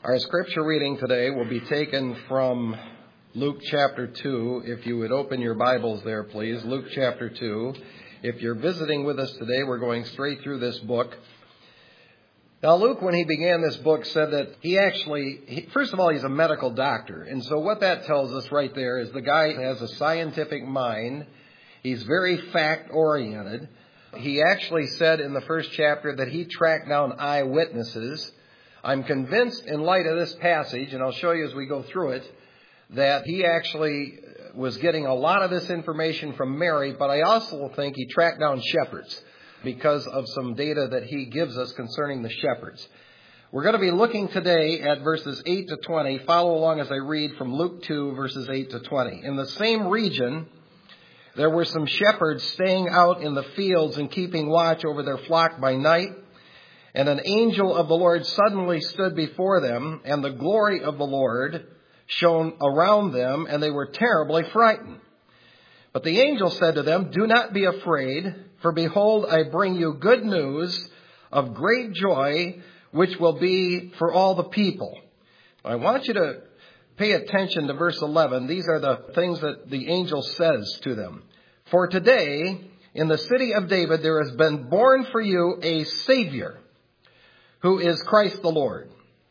Our scripture reading today will be taken from Luke chapter 2. If you would open your Bibles there, please. Luke chapter 2. If you're visiting with us today, we're going straight through this book. Now, Luke, when he began this book, said that first of all, he's a medical doctor. And so what that tells us right there is the guy has a scientific mind. He's very fact-oriented. He actually said in the first chapter that he tracked down eyewitnesses. I'm convinced in light of this passage, and I'll show you as we go through it, that he actually was getting a lot of this information from Mary, but I also think he tracked down shepherds because of some data that he gives us concerning the shepherds. We're going to be looking today at verses 8 to 20. Follow along as I read from Luke 2, verses 8 to 20. In the same region, there were some shepherds staying out in the fields and keeping watch over their flock by night. And an angel of the Lord suddenly stood before them, and the glory of the Lord shone around them, and they were terribly frightened. But the angel said to them, "Do not be afraid, for behold, I bring you good news of great joy, which will be for all the people." I want you to pay attention to verse 11. These are the things that the angel says to them. "For today, in the city of David, there has been born for you a Savior, who is Christ the Lord.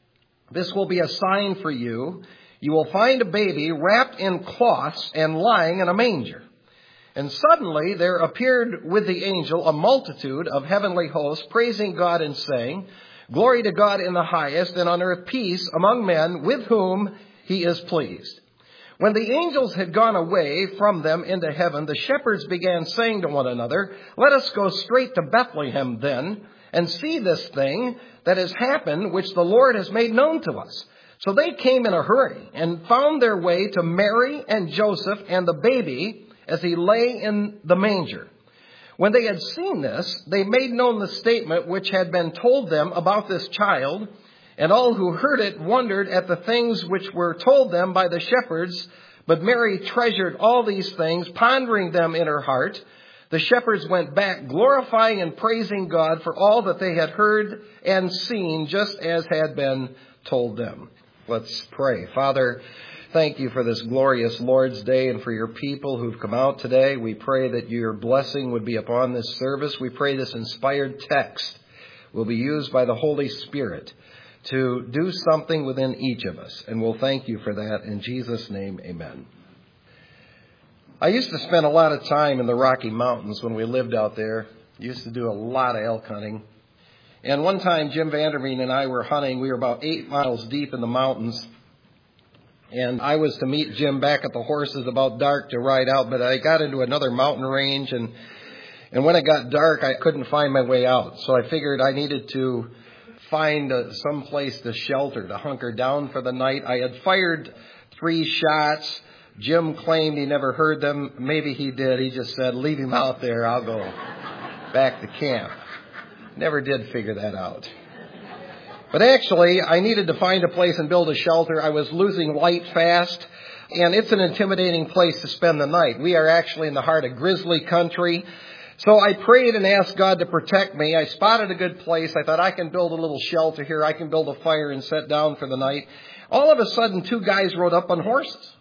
This will be a sign for you. You will find a baby wrapped in cloths and lying in a manger." And suddenly there appeared with the angel a multitude of heavenly hosts, praising God and saying, "Glory to God in the highest, and on earth peace among men with whom he is pleased." When the angels had gone away from them into heaven, the shepherds began saying to one another, "Let us go straight to Bethlehem then, and see this thing that has happened, which the Lord has made known to us." So they came in a hurry and found their way to Mary and Joseph and the baby as he lay in the manger. When they had seen this, they made known the statement which had been told them about this child, and all who heard it wondered at the things which were told them by the shepherds. But Mary treasured all these things, pondering them in her heart. The shepherds went back, glorifying and praising God for all that they had heard and seen, just as had been told them. Let's pray. Father, thank you for this glorious Lord's Day and for your people who've come out today. We pray that your blessing would be upon this service. We pray this inspired text will be used by the Holy Spirit to do something within each of us. And we'll thank you for that. In Jesus' name, amen. I used to spend a lot of time in the Rocky Mountains when we lived out there. Used to do a lot of elk hunting. And one time, Jim Vanderveen and I were hunting. We were about 8 miles deep in the mountains. And I was to meet Jim back at the horses about dark to ride out. But I got into another mountain range. And when it got dark, I couldn't find my way out. So I figured I needed to find some place to shelter, to hunker down for the night. I had fired 3 shots. Jim claimed he never heard them. Maybe he did. He just said, "Leave him out there. I'll go back to camp." Never did figure that out. But actually, I needed to find a place and build a shelter. I was losing light fast, and it's an intimidating place to spend the night. We are actually in the heart of grizzly country. So I prayed and asked God to protect me. I spotted a good place. I thought, I can build a little shelter here. I can build a fire and set down for the night. All of a sudden, 2 guys rode up on horses.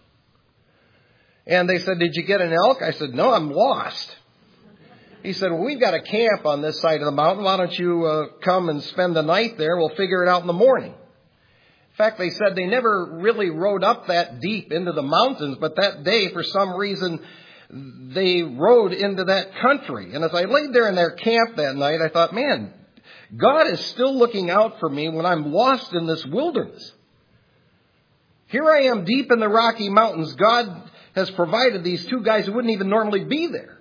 And they said, "Did you get an elk?" I said, "No, I'm lost." He said, "Well, we've got a camp on this side of the mountain. Why don't you come and spend the night there? We'll figure it out in the morning." In fact, they said they never really rode up that deep into the mountains, but that day, for some reason, they rode into that country. And as I laid there in their camp that night, I thought, man, God is still looking out for me when I'm lost in this wilderness. Here I am deep in the Rocky Mountains. God has provided these 2 guys who wouldn't even normally be there.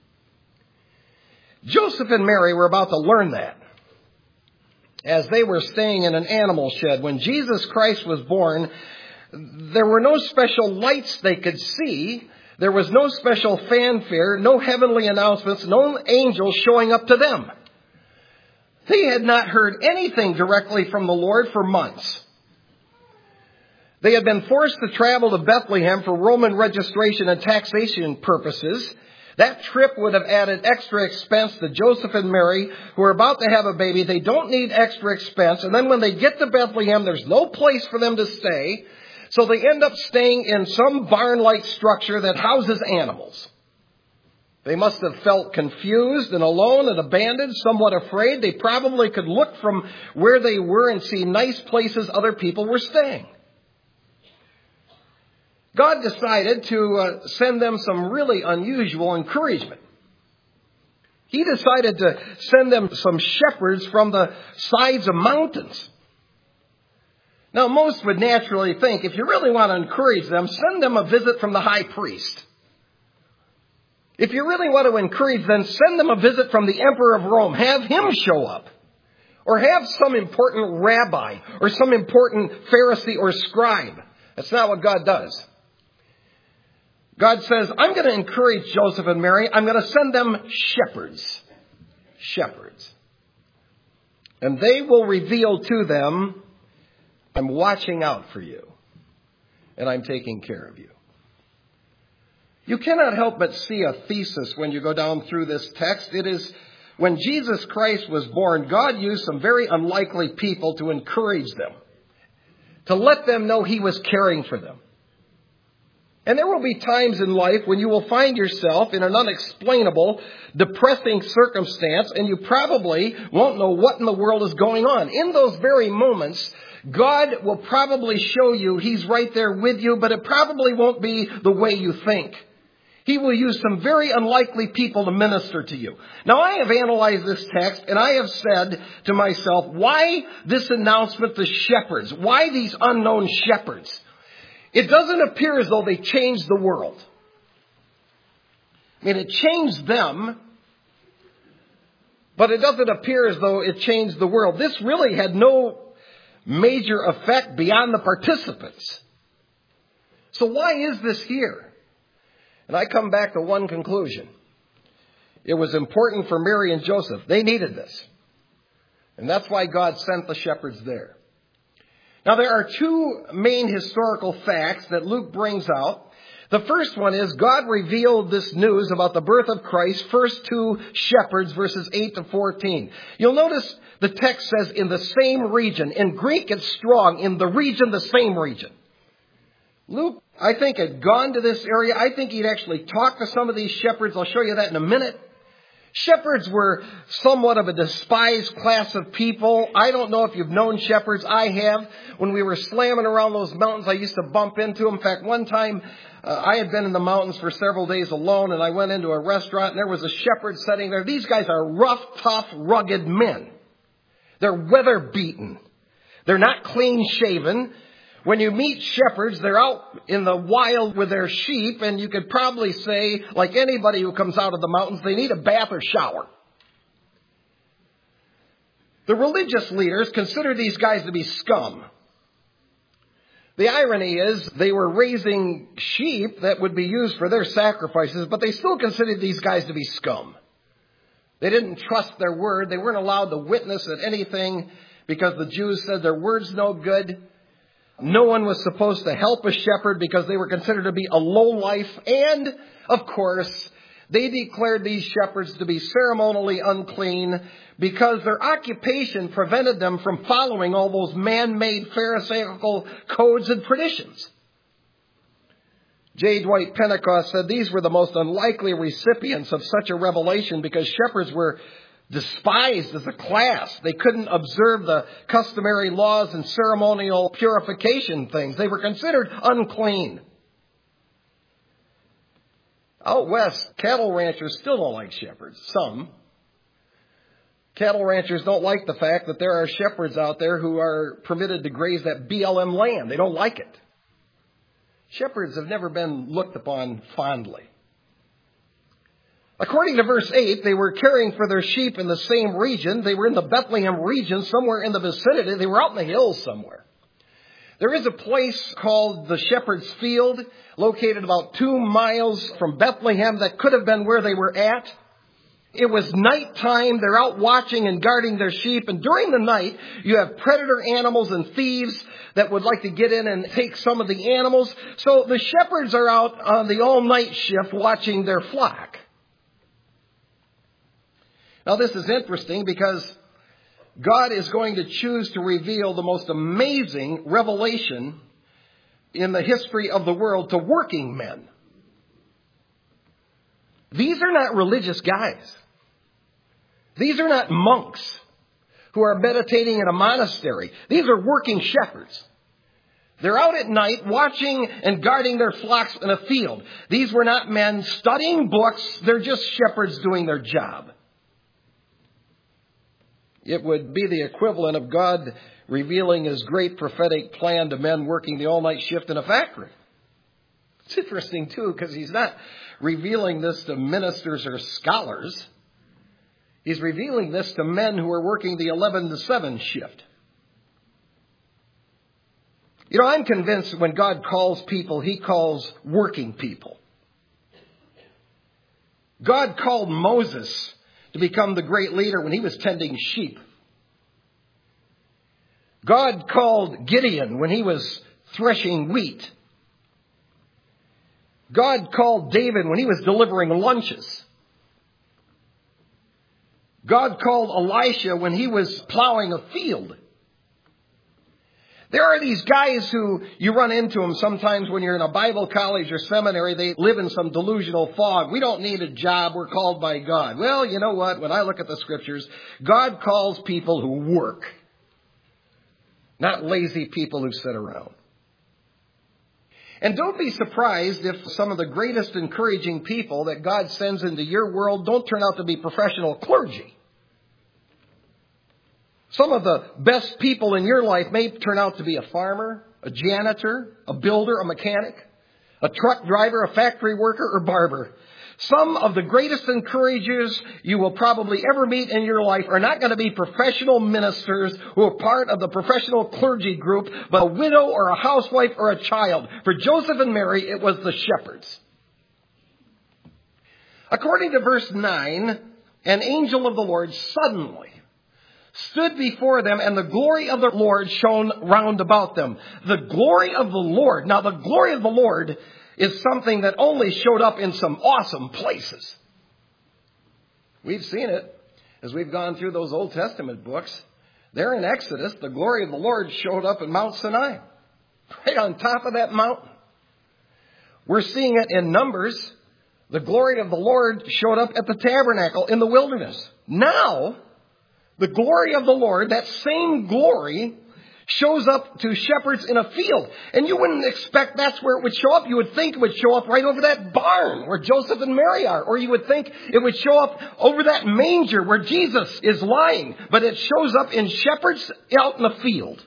Joseph and Mary were about to learn that as they were staying in an animal shed. When Jesus Christ was born, there were no special lights they could see. There was no special fanfare, no heavenly announcements, no angels showing up to them. They had not heard anything directly from the Lord for months. They had been forced to travel to Bethlehem for Roman registration and taxation purposes. That trip would have added extra expense to Joseph and Mary, who are about to have a baby. They don't need extra expense. And then when they get to Bethlehem, there's no place for them to stay. So they end up staying in some barn-like structure that houses animals. They must have felt confused and alone and abandoned, somewhat afraid. They probably could look from where they were and see nice places other people were staying. God decided to send them some really unusual encouragement. He decided to send them some shepherds from the sides of mountains. Now, most would naturally think, if you really want to encourage them, send them a visit from the high priest. If you really want to encourage them, send them a visit from the emperor of Rome. Have him show up. Or have some important rabbi or some important Pharisee or scribe. That's not what God does. God says, I'm going to encourage Joseph and Mary. I'm going to send them shepherds. Shepherds. And they will reveal to them, I'm watching out for you. And I'm taking care of you. You cannot help but see a thesis when you go down through this text. It is when Jesus Christ was born, God used some very unlikely people to encourage them, to let them know He was caring for them. And there will be times in life when you will find yourself in an unexplainable, depressing circumstance, and you probably won't know what in the world is going on. In those very moments, God will probably show you He's right there with you, but it probably won't be the way you think. He will use some very unlikely people to minister to you. Now, I have analyzed this text, and I have said to myself, why this announcement to shepherds? Why these unknown shepherds? It doesn't appear as though they changed the world. I mean, it changed them, but it doesn't appear as though it changed the world. This really had no major effect beyond the participants. So why is this here? And I come back to one conclusion. It was important for Mary and Joseph. They needed this. And that's why God sent the shepherds there. Now, there are two main historical facts that Luke brings out. The first one is God revealed this news about the birth of Christ first to shepherds, verses 8 to 14. You'll notice the text says in the same region. In Greek, it's strong. In the region, the same region. Luke, I think, had gone to this area. I think he'd actually talked to some of these shepherds. I'll show you that in a minute. Shepherds were somewhat of a despised class of people. I don't know if you've known shepherds. I have. When we were slamming around those mountains, I used to bump into them. In fact, one time I had been in the mountains for several days alone, and I went into a restaurant, and there was a shepherd sitting there. These guys are rough, tough, rugged men. They're weather-beaten. They're not clean-shaven. When you meet shepherds, they're out in the wild with their sheep, and you could probably say, like anybody who comes out of the mountains, they need a bath or shower. The religious leaders consider these guys to be scum. The irony is they were raising sheep that would be used for their sacrifices, but they still considered these guys to be scum. They didn't trust their word. They weren't allowed to witness at anything because the Jews said their word's no good. No one was supposed to help a shepherd because they were considered to be a lowlife. And, of course, they declared these shepherds to be ceremonially unclean because their occupation prevented them from following all those man-made Pharisaical codes and traditions. J. Dwight Pentecost said these were the most unlikely recipients of such a revelation because shepherds were despised as a class. They couldn't observe the customary laws and ceremonial purification things. They were considered unclean. Out west, cattle ranchers still don't like shepherds. Some. Cattle ranchers don't like the fact that there are shepherds out there who are permitted to graze that BLM land. They don't like it. Shepherds have never been looked upon fondly. According to verse 8, they were caring for their sheep in the same region. They were in the Bethlehem region, somewhere in the vicinity. They were out in the hills somewhere. There is a place called the Shepherd's Field, located about 2 miles from Bethlehem, that could have been where they were at. It was nighttime. They're out watching and guarding their sheep. And during the night, you have predator animals and thieves that would like to get in and take some of the animals. So the shepherds are out on the all-night shift watching their flock. Now this is interesting because God is going to choose to reveal the most amazing revelation in the history of the world to working men. These are not religious guys. These are not monks who are meditating in a monastery. These are working shepherds. They're out at night watching and guarding their flocks in a field. These were not men studying books. They're just shepherds doing their job. It would be the equivalent of God revealing His great prophetic plan to men working the all-night shift in a factory. It's interesting, too, because He's not revealing this to ministers or scholars. He's revealing this to men who are working the 11 to 7 shift. You know, I'm convinced when God calls people, He calls working people. God called Moses to become the great leader when he was tending sheep. God called Gideon when he was threshing wheat. God called David when he was delivering lunches. God called Elisha when he was plowing a field. There are these guys who you run into them sometimes when you're in a Bible college or seminary. They live in some delusional fog. We don't need a job. We're called by God. Well, you know what? When I look at the scriptures, God calls people who work, not lazy people who sit around. And don't be surprised if some of the greatest encouraging people that God sends into your world don't turn out to be professional clergy. Some of the best people in your life may turn out to be a farmer, a janitor, a builder, a mechanic, a truck driver, a factory worker, or barber. Some of the greatest encouragers you will probably ever meet in your life are not going to be professional ministers who are part of the professional clergy group, but a widow or a housewife or a child. For Joseph and Mary, it was the shepherds. According to verse 9, an angel of the Lord suddenly stood before them, and the glory of the Lord shone round about them. The glory of the Lord. Now, the glory of the Lord is something that only showed up in some awesome places. We've seen it as we've gone through those Old Testament books. There in Exodus, the glory of the Lord showed up in Mount Sinai, right on top of that mountain. We're seeing it in Numbers. The glory of the Lord showed up at the tabernacle in the wilderness. Now, the glory of the Lord, that same glory, shows up to shepherds in a field. And you wouldn't expect that's where it would show up. You would think it would show up right over that barn where Joseph and Mary are. Or you would think it would show up over that manger where Jesus is lying. But it shows up in shepherds out in the field.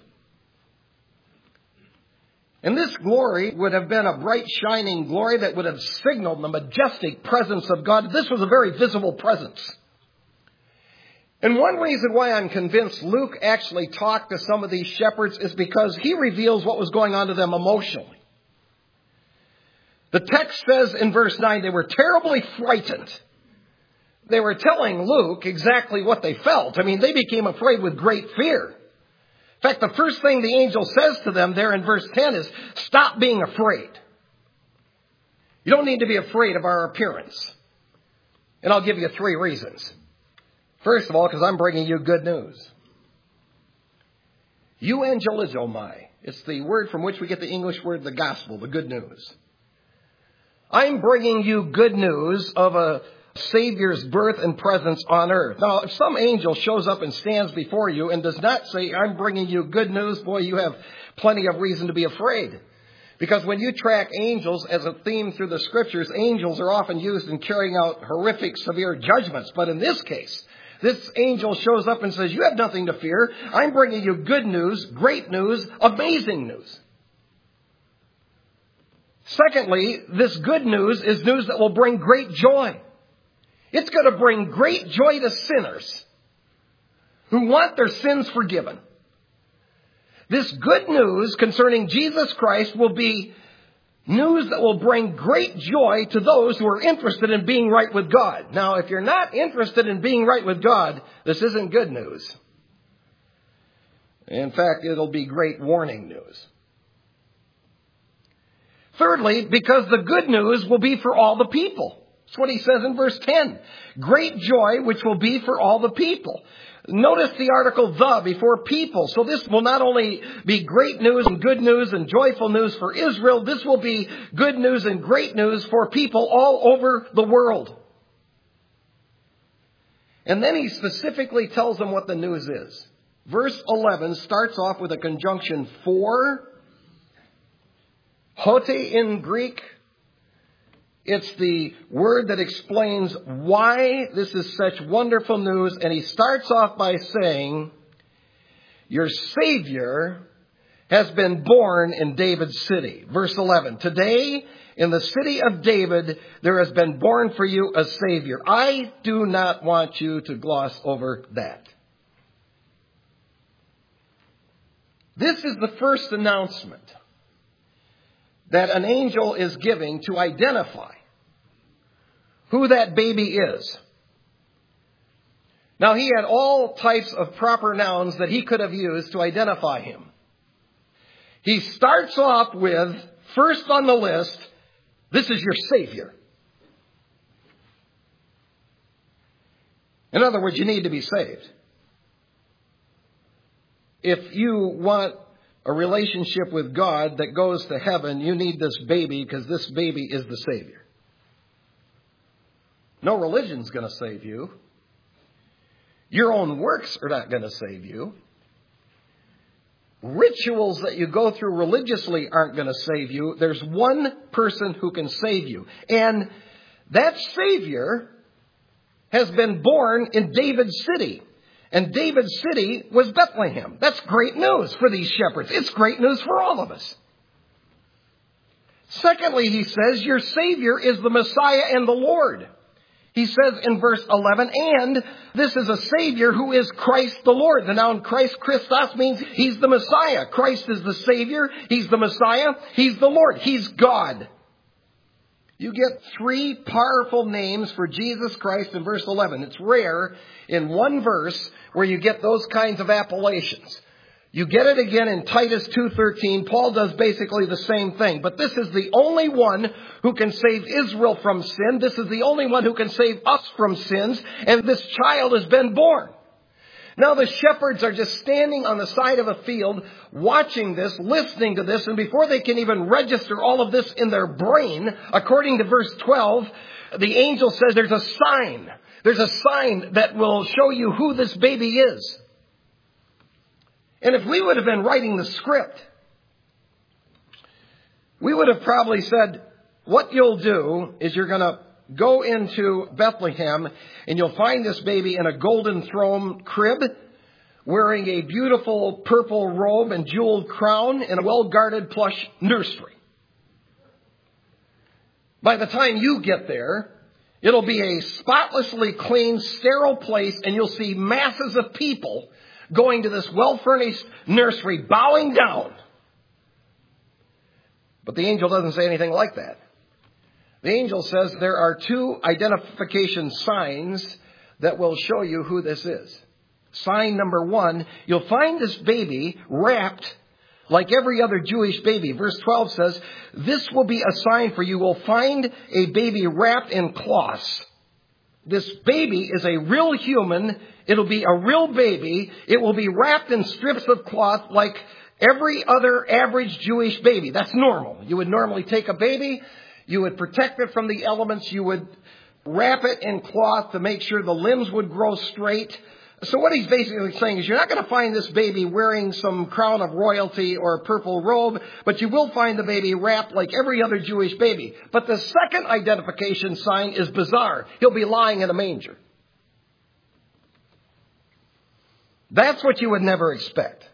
And this glory would have been a bright, shining glory that would have signaled the majestic presence of God. This was a very visible presence. And one reason why I'm convinced Luke actually talked to some of these shepherds is because he reveals what was going on to them emotionally. The text says in verse 9, they were terribly frightened. They were telling Luke exactly what they felt. I mean, they became afraid with great fear. In fact, the first thing the angel says to them there in verse 10 is, stop being afraid. You don't need to be afraid of our appearance. And I'll give you 3 reasons. First of all, because I'm bringing you good news. Euangelizomai. It's the word from which we get the English word, the gospel, the good news. I'm bringing you good news of a Savior's birth and presence on earth. Now, if some angel shows up and stands before you and does not say, I'm bringing you good news, boy, you have plenty of reason to be afraid. Because when you track angels as a theme through the scriptures, angels are often used in carrying out horrific, severe judgments. But in this case, this angel shows up and says, you have nothing to fear. I'm bringing you good news, great news, amazing news. Secondly, this good news is news that will bring great joy. It's going to bring great joy to sinners who want their sins forgiven. This good news concerning Jesus Christ will be news that will bring great joy to those who are interested in being right with God. Now, if you're not interested in being right with God, this isn't good news. In fact, it'll be great warning news. Thirdly, because the good news will be for all the people. That's what he says in verse 10. Great joy, which will be for all the people. Notice the article the before people. So this will not only be great news and good news and joyful news for Israel, this will be good news and great news for people all over the world. And then he specifically tells them what the news is. Verse 11 starts off with a conjunction for, hote in Greek. It's the word that explains why this is such wonderful news. And he starts off by saying, your Savior has been born in David's city. Verse 11, today in the city of David, there has been born for you a Savior. I do not want you to gloss over that. This is the first announcement that an angel is giving to identify who that baby is. Now, he had all types of proper nouns that he could have used to identify him. He starts off with, first on the list, this is your Savior. In other words, you need to be saved. If you want a relationship with God that goes to heaven, you need this baby because this baby is the Savior. No religion's going to save you. Your own works are not going to save you. Rituals that you go through religiously aren't going to save you. There's one person who can save you. And that Savior has been born in David's city. And David's city was Bethlehem. That's great news for these shepherds. It's great news for all of us. Secondly, he says, your Savior is the Messiah and the Lord. He says in verse 11, and this is a Savior who is Christ the Lord. The noun Christ, Christos, means he's the Messiah. Christ is the Savior. He's the Messiah. He's the Lord. He's God. You get three powerful names for Jesus Christ in verse 11. It's rare in one verse where you get those kinds of appellations. You get it again in Titus 2:13. Paul does basically the same thing. But this is the only one who can save Israel from sin. This is the only one who can save us from sins. And this child has been born. Now the shepherds are just standing on the side of a field, watching this, listening to this, and before they can even register all of this in their brain, according to verse 12, the angel says there's a sign. There's a sign that will show you who this baby is. And if we would have been writing the script, we would have probably said, what you'll do is you're going to go into Bethlehem and you'll find this baby in a golden throne crib, wearing a beautiful purple robe and jeweled crown in a well-guarded plush nursery. By the time you get there, it'll be a spotlessly clean, sterile place, and you'll see masses of people going to this well-furnished nursery, bowing down. But the angel doesn't say anything like that. The angel says there are two identification signs that will show you who this is. Sign number one, you'll find this baby wrapped like every other Jewish baby. Verse 12 says, this will be a sign for you. Will find a baby wrapped in cloths. This baby is a real human. It'll be a real baby. It will be wrapped in strips of cloth like every other average Jewish baby. That's normal. You would normally take a baby, you would protect it from the elements, you would wrap it in cloth to make sure the limbs would grow straight. So what he's basically saying is you're not going to find this baby wearing some crown of royalty or a purple robe, but you will find the baby wrapped like every other Jewish baby. But the second identification sign is bizarre. He'll be lying in a manger. That's what you would never expect.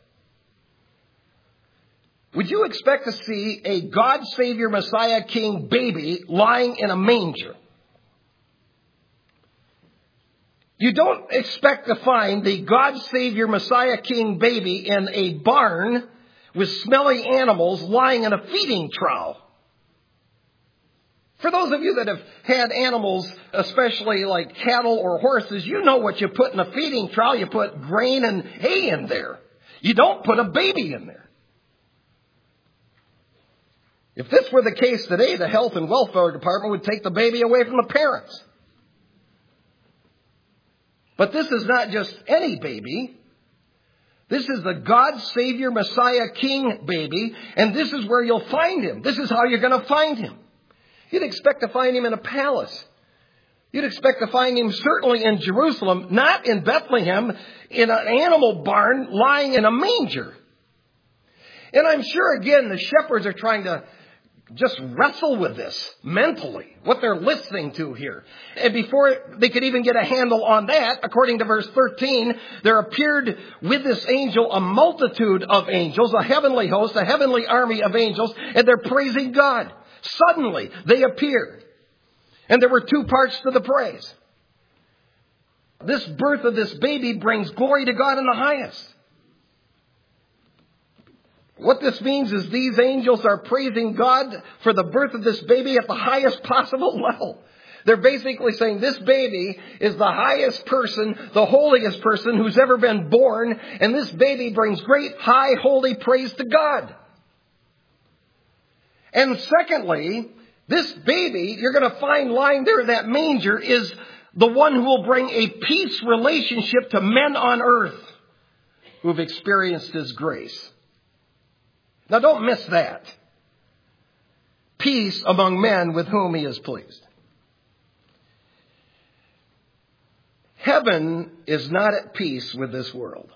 Would you expect to see a God, Savior, Messiah, King baby lying in a manger? You don't expect to find the God, Savior, Messiah, King baby in a barn with smelly animals lying in a feeding trough. For those of you that have had animals, especially like cattle or horses, you know what you put in a feeding trough. You put grain and hay in there. You don't put a baby in there. If this were the case today, the Health and Welfare Department would take the baby away from the parents. But this is not just any baby. This is the God, Savior, Messiah, King baby, and this is where you'll find him. This is how you're going to find him. You'd expect to find him in a palace. You'd expect to find him certainly in Jerusalem, not in Bethlehem, in an animal barn lying in a manger. And I'm sure, again, the shepherds are trying to just wrestle with this mentally, what they're listening to here. And before they could even get a handle on that, according to verse 13, there appeared with this angel a multitude of angels, a heavenly host, a heavenly army of angels, and they're praising God. Suddenly, they appeared. And there were two parts to the praise. This birth of this baby brings glory to God in the highest. What this means is these angels are praising God for the birth of this baby at the highest possible level. They're basically saying this baby is the highest person, the holiest person who's ever been born, and this baby brings great, high, holy praise to God. And secondly, this baby you're going to find lying there in that manger is the one who will bring a peace relationship to men on earth who have experienced his grace. Now don't miss that. Peace among men with whom he is pleased. Heaven is not at peace with this world.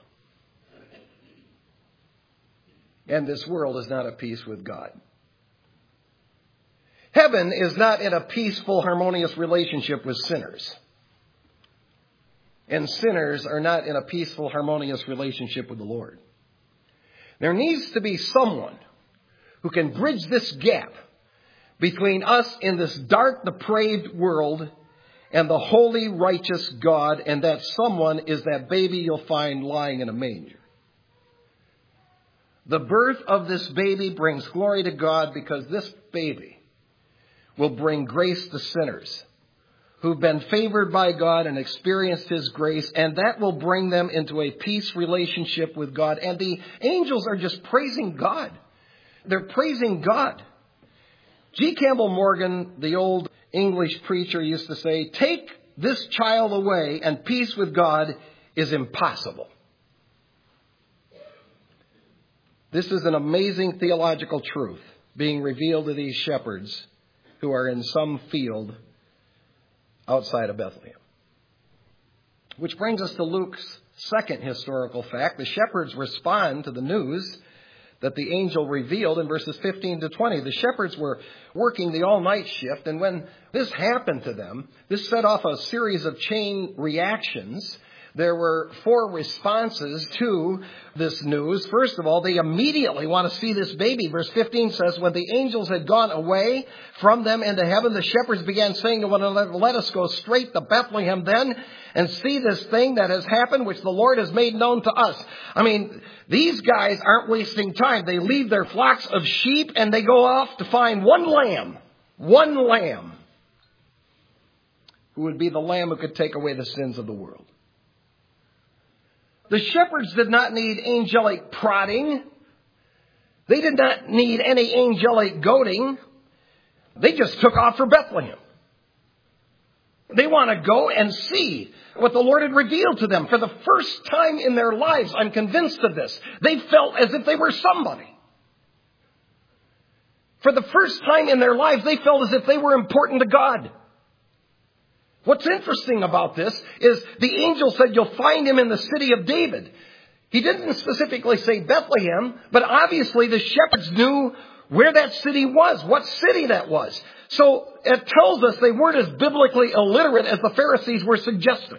And this world is not at peace with God. Heaven is not in a peaceful, harmonious relationship with sinners. And sinners are not in a peaceful, harmonious relationship with the Lord. There needs to be someone who can bridge this gap between us in this dark, depraved world and the holy, righteous God, and that someone is that baby you'll find lying in a manger. The birth of this baby brings glory to God because this baby will bring grace to sinners who've been favored by God and experienced his grace, and that will bring them into a peace relationship with God. And the angels are just praising God. They're praising God. G. Campbell Morgan, the old English preacher, used to say, "Take this child away and peace with God is impossible." This is an amazing theological truth being revealed to these shepherds who are in some field outside of Bethlehem. Which brings us to Luke's second historical fact. The shepherds respond to the news that the angel revealed in verses 15 to 20. The shepherds were working the all-night shift, and when this happened to them, this set off a series of chain reactions. There were 4 responses to this news. First of all, they immediately want to see this baby. Verse 15 says, "When the angels had gone away from them into heaven, the shepherds began saying to one another, 'Let us go straight to Bethlehem then and see this thing that has happened, which the Lord has made known to us.'" I mean, these guys aren't wasting time. They leave their flocks of sheep and they go off to find one lamb, who would be the lamb who could take away the sins of the world. The shepherds did not need angelic prodding. They did not need any angelic goading. They just took off for Bethlehem. They want to go and see what the Lord had revealed to them. For the first time in their lives, I'm convinced of this, they felt as if they were somebody. For the first time in their lives, they felt as if they were important to God. What's interesting about this is the angel said you'll find him in the city of David. He didn't specifically say Bethlehem, but obviously the shepherds knew where that city was, what city that was. So it tells us they weren't as biblically illiterate as the Pharisees were suggesting.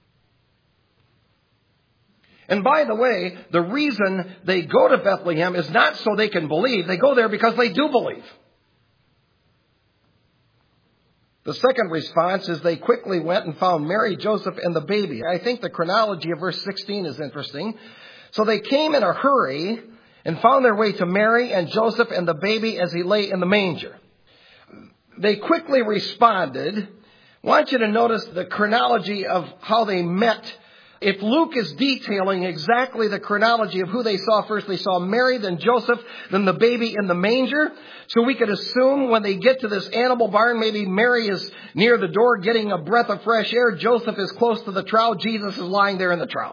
And by the way, the reason they go to Bethlehem is not so they can believe. They go there because they do believe. The second response is they quickly went and found Mary, Joseph, and the baby. I think the chronology of verse 16 is interesting. So they came in a hurry and found their way to Mary and Joseph and the baby as he lay in the manger. They quickly responded. I want you to notice the chronology of how they met If Luke is detailing exactly the chronology of who they saw first, they saw Mary, then Joseph, then the baby in the manger. So we could assume when they get to this animal barn, maybe Mary is near the door getting a breath of fresh air. Joseph is close to the trough. Jesus is lying there in the trough.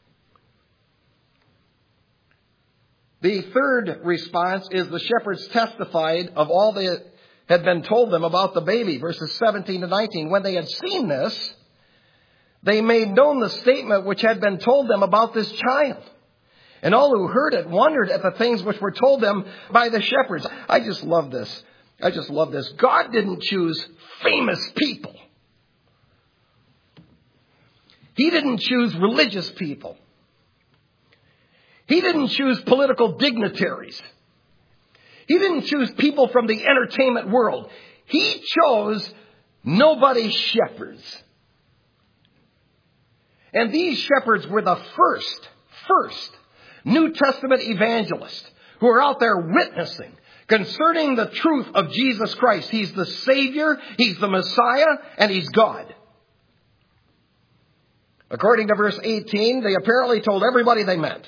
The third response is the shepherds testified of all that had been told them about the baby, verses 17 to 19. When they had seen this, they made known the statement which had been told them about this child. And all who heard it wondered at the things which were told them by the shepherds. I just love this. God didn't choose famous people. He didn't choose religious people. He didn't choose political dignitaries. He didn't choose people from the entertainment world. He chose nobody shepherds. And these shepherds were the first New Testament evangelists who are out there witnessing concerning the truth of Jesus Christ. He's the Savior, He's the Messiah, and He's God. According to verse 18, they apparently told everybody they met.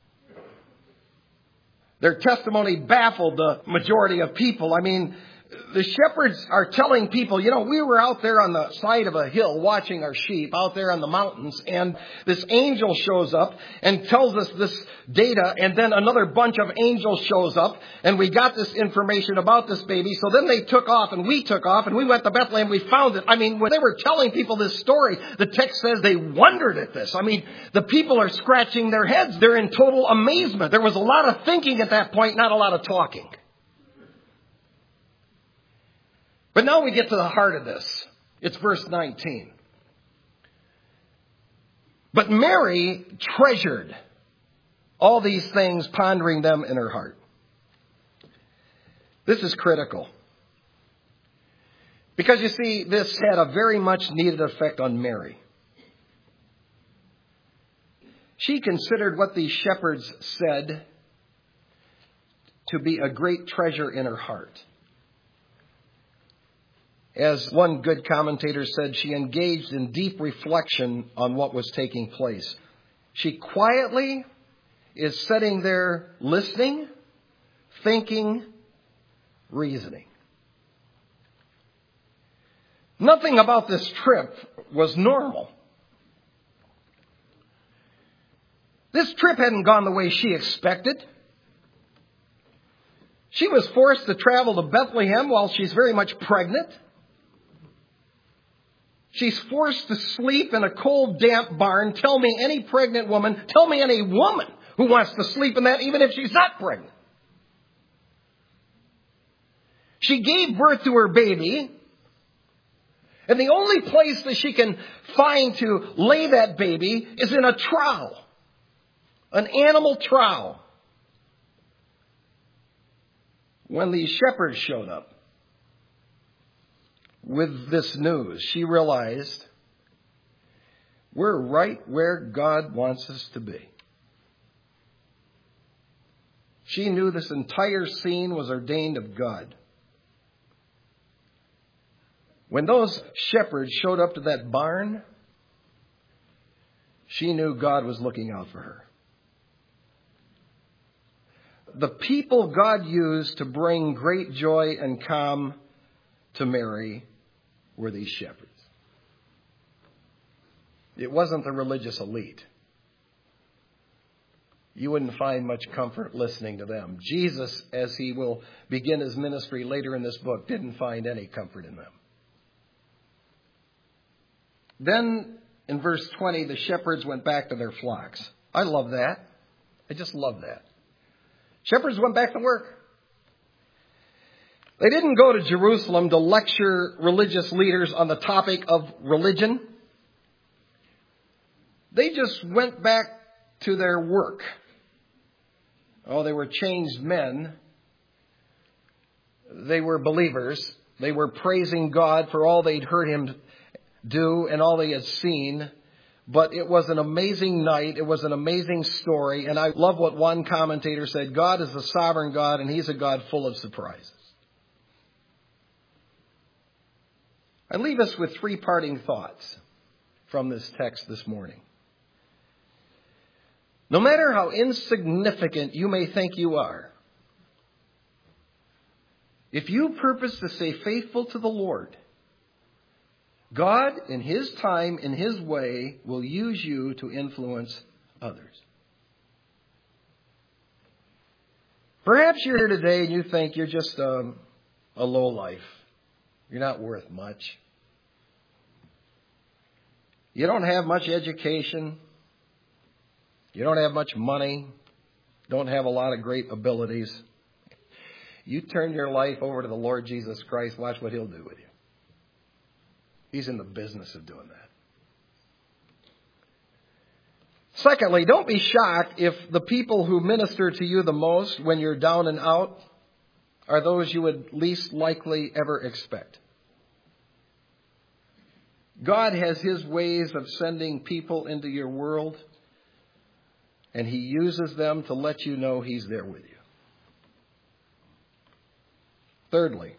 Their testimony baffled the majority of people. I mean, the shepherds are telling people, we were out there on the side of a hill watching our sheep out there on the mountains, and this angel shows up and tells us this data, and then another bunch of angels shows up, and we got this information about this baby. So then they took off, and we took off, and we went to Bethlehem, we found it. I mean, when they were telling people this story, the text says they wondered at this. I mean, the people are scratching their heads. They're in total amazement. There was a lot of thinking at that point, not a lot of talking. But now we get to the heart of this. It's verse 19. But Mary treasured all these things, pondering them in her heart. This is critical. Because you see, this had a very much needed effect on Mary. She considered what these shepherds said to be a great treasure in her heart. As one good commentator said, she engaged in deep reflection on what was taking place. She quietly is sitting there listening, thinking, reasoning. Nothing about this trip was normal. This trip hadn't gone the way she expected. She was forced to travel to Bethlehem while she's very much pregnant. She's forced to sleep in a cold, damp barn. Tell me any pregnant woman, tell me any woman who wants to sleep in that, even if she's not pregnant. She gave birth to her baby, and the only place that she can find to lay that baby is in a trough, an animal trough. When these shepherds showed up with this news, she realized we're right where God wants us to be. She knew this entire scene was ordained of God. When those shepherds showed up to that barn, she knew God was looking out for her. The people God used to bring great joy and calm to Mary were these shepherds. It wasn't the religious elite. You wouldn't find much comfort listening to them. Jesus, as he will begin his ministry later in this book, didn't find any comfort in them. Then, in verse 20, the shepherds went back to their flocks. I love that. I just love that. Shepherds went back to work. They didn't go to Jerusalem to lecture religious leaders on the topic of religion. They just went back to their work. Oh, they were changed men. They were believers. They were praising God for all they'd heard him do and all they had seen. But it was an amazing night. It was an amazing story. And I love what one commentator said. God is the sovereign God, and he's a God full of surprises. I leave us with three parting thoughts from this text this morning. No matter how insignificant you may think you are, if you purpose to stay faithful to the Lord, God, in His time, in His way, will use you to influence others. Perhaps you're here today and you think you're just a lowlife. You're not worth much. You don't have much education. You don't have much money. Don't have a lot of great abilities. You turn your life over to the Lord Jesus Christ, watch what He'll do with you. He's in the business of doing that. Secondly, don't be shocked if the people who minister to you the most when you're down and out are those you would least likely ever expect. God has His ways of sending people into your world, and He uses them to let you know He's there with you. Thirdly,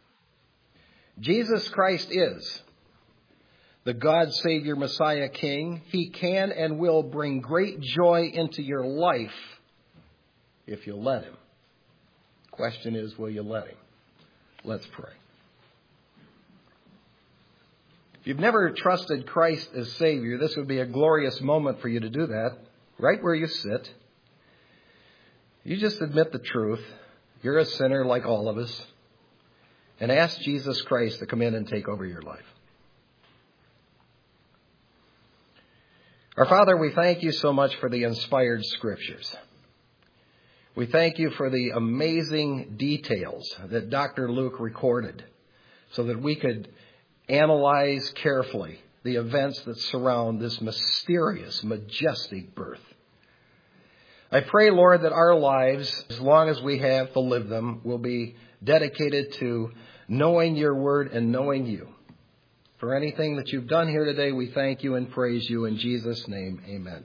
Jesus Christ is the God, Savior, Messiah, King. He can and will bring great joy into your life if you'll let Him. Question is, will you let Him? Let's pray. If you've never trusted Christ as Savior, this would be a glorious moment for you to do that, right where you sit. You just admit the truth. You're a sinner like all of us. And ask Jesus Christ to come in and take over your life. Our Father, we thank You so much for the inspired Scriptures. We thank You for the amazing details that Dr. Luke recorded so that we could analyze carefully the events that surround this mysterious, majestic birth. I pray, Lord, that our lives, as long as we have to live them, will be dedicated to knowing Your Word and knowing You. For anything that You've done here today, we thank You and praise You. In Jesus' name, amen.